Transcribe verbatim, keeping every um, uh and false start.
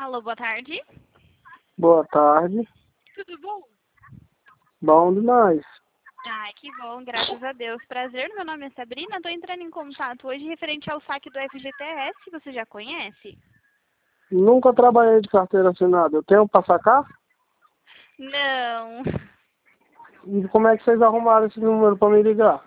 Alô, boa tarde. Boa tarde. Tudo bom? Bom demais. Ai, que bom, graças a Deus. Prazer, meu nome é Sabrina. Estou entrando em contato hoje referente ao saque do F G T S. Você já conhece? Nunca trabalhei de carteira assinada. Eu tenho pra sacar? Não. E como é que vocês arrumaram esse número pra me ligar?